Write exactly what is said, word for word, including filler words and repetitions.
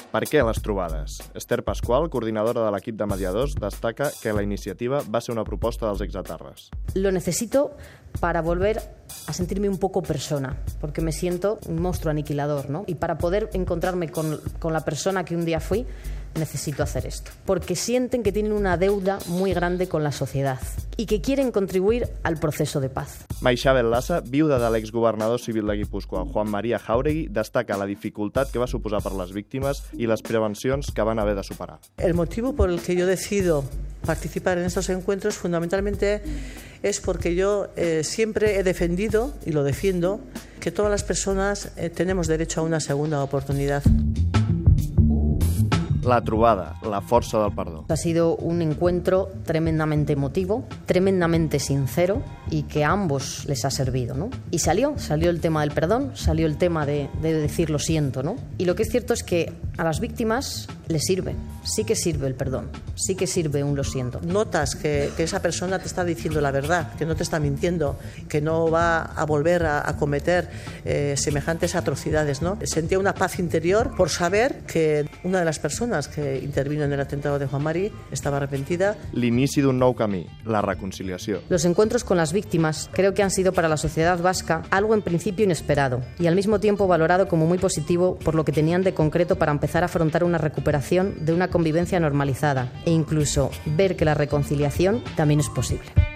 Per què les trobades? Esther Pascual, coordinadora de l'equip de mediadors, destaca que la iniciativa va ser una proposta dels exetarres. Lo necesito para volver a sentirme un poco persona, porque me siento un monstruo aniquilador, ¿no? Y para poder encontrarme con, con la persona que un día fui, necesito hacer esto. Porque sienten que tienen una deuda muy grande con la sociedad y que quieren contribuir al proceso de paz. Maixabel Lassa, viuda de l'exgovernador civil de Guipúscoa, Juan María Jáuregui, destaca la dificultat que va suposar per les víctimes i les prevencions que van haver de superar. El motivo por el que yo decido participar en estos encuentros fundamentalmente es porque yo eh, siempre he defendido, y lo defiendo, que todas las personas eh, tenemos derecho a una segunda oportunidad. La trobada, la força del perdó. Ha sido un encuentro tremendamente emotivo, tremendamente sincero y que a ambos les ha servido, ¿no? Y salió, salió el tema del perdón, salió el tema de, de decir lo siento, ¿no? Y lo que es cierto es que a las víctimas les sirve, sí que sirve el perdón, sí que sirve un lo siento. Notas que, que esa persona te está diciendo la verdad, que no te está mintiendo, que no va a volver a, a cometer eh, semejantes atrocidades, ¿no? Sentía una paz interior por saber que una de las personas que intervino en el atentado de Juan Mari estaba arrepentida. L'inici d'un nou camí, la reconciliació. Los encuentros con las víctimas creo que han sido para la sociedad vasca algo en principio inesperado y al mismo tiempo valorado como muy positivo por lo que tenían de concreto para empezar a afrontar una recuperación de una convivencia normalizada e incluso ver que la reconciliación también es posible.